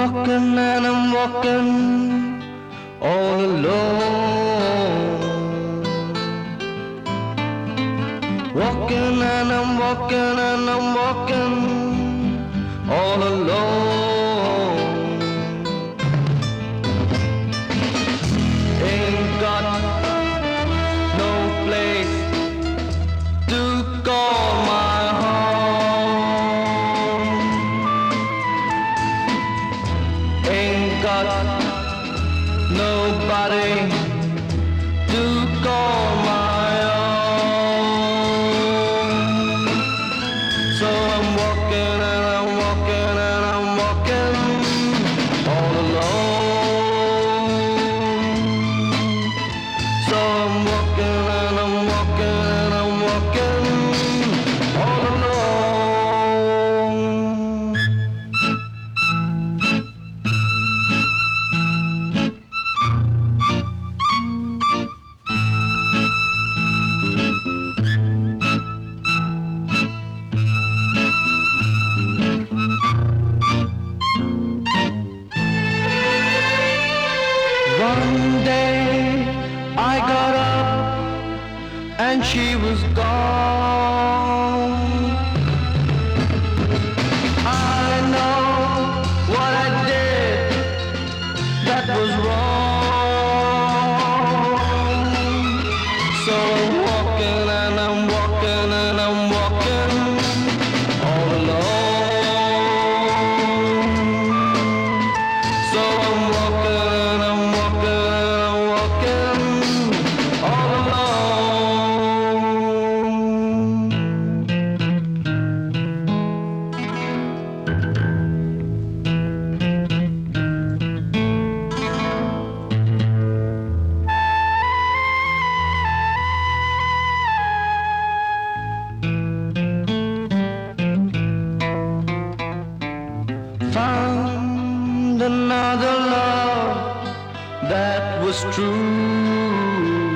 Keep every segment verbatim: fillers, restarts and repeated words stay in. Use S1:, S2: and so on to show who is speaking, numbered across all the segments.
S1: walking and I'm walking all alone. Walking and I'm walking and I'm walking all alone. Ain't got no place to call my home. Ain't got nobody to call my own. So I'm walking and I'm walking and I'm walking all alone. So I'm walking and I'm walking and I'm walking all alone. One day I got up and she was gone. I know what I did that was wrong. So I'm walking and I'm walking and I'm walking all alone. So I'm walking and I'm walking and I'm walking all alone. Found another love that was true,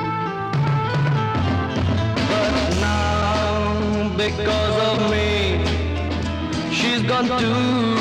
S1: but now because of me she's gone too.